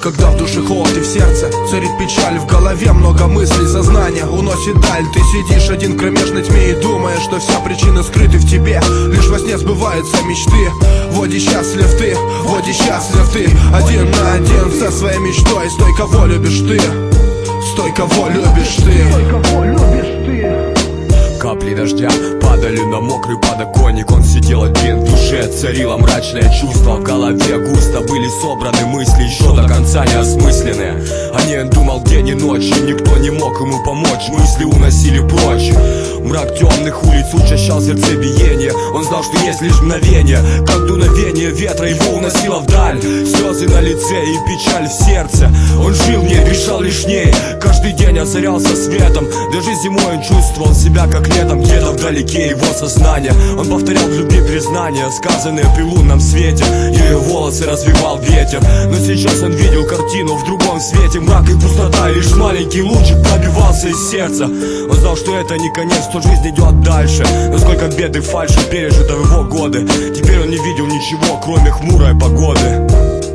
Когда в душе холод и в сердце царит печаль, в голове много мыслей, сознание уносит даль. Ты сидишь один в кромешной тьме и думаешь, что вся причина скрыты в тебе. Лишь во сне сбываются мечты. Вот и счастлив ты, вот и счастлив ты. Один на один со своей мечтой. Стой, кого любишь ты, стой, кого любишь ты, стой, кого любишь ты. Капли дождя падали на мокрый подоконник. Он сидел один, в душе царило мрачное чувство. В голове густо были собраны мысли, еще до конца не осмысленные. О ней он думал день и ночь, и никто не мог ему помочь. Мысли уносили прочь. Мрак темных улиц учащал сердцебиение. Он знал, что есть лишь мгновение, как дуновение ветра его уносило вдаль. Слезы на лице и печаль в сердце. Он жил в ней, дышал лишь ней. Каждый день озарялся светом. Даже зимой он чувствовал себя как летом. Где-то вдалеке его сознание. Он повторял в любви признания, сказанные при лунном свете. Ее волосы развивал ветер. Но сейчас он видел картину в другом свете. Мрак и пустота, и лишь маленький лучик пробивался из сердца. Он знал, что это не конец, что жизнь идет дальше. Но сколько бед и фальши пережито в его годы. Теперь он не видел ничего, кроме хмурой погоды.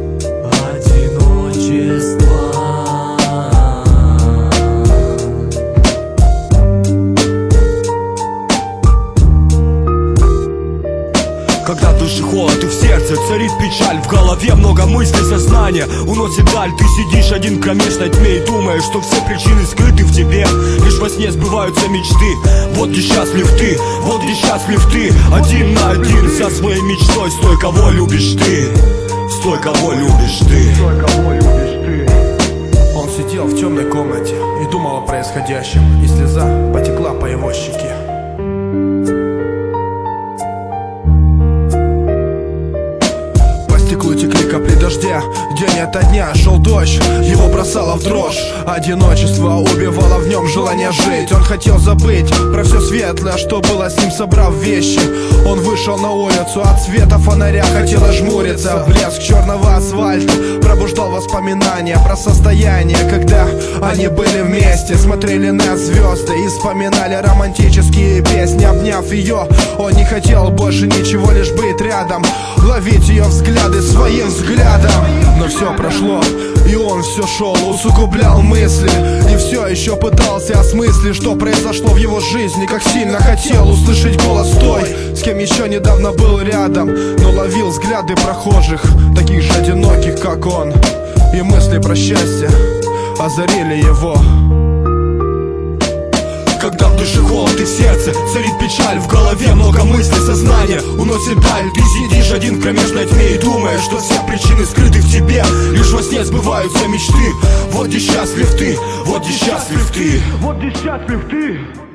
Одиночество. Когда в душе холод и в сердце царит печаль, в голове много мыслей, сознания уносит даль. Ты сидишь один в кромешной тьме и думаешь, что все причины скрыты в тебе. Лишь во сне сбываются мечты. Вот где счастлив ты, вот где счастлив ты. Один на один со своей мечтой. Стой, кого любишь ты, стой, кого любишь ты, стой, кого любишь ты. Он сидел в темной комнате и думал о происходящем, и слеза потекла по его щеке. Текли капли дождя, день ото дня шел дождь, его бросало в дрожь. Одиночество убивало в нем желание жить. Он хотел забыть про все светлое, что было с ним, собрав вещи. Он вышел на улицу, от света фонаря хотелось жмуриться. Блеск черного асфальта пробуждал воспоминания про состояние, когда они были вместе, смотрели на звезды и вспоминали романтические песни. Обняв ее, он не хотел больше ничего, лишь быть рядом, ловить ее взгляды своим взглядом. Но все прошло, и он все шел, усугублял мысли, и все еще пытался осмыслить, что произошло в его жизни. Как сильно хотел услышать голос той, с кем еще недавно был рядом, но ловил взгляды прохожих, таких же одиноких, как он. И мысли про счастье озарили его. Когда в душе холод и в сердце царит печаль, в голове много мыслей, сознания уносит даль. Ты сидишь один в кромешной тьме и думаешь, что все причины скрыты в тебе. Лишь во сне сбываются мечты. Вот где счастлив ты, вот где счастлив ты, вот где счастлив ты.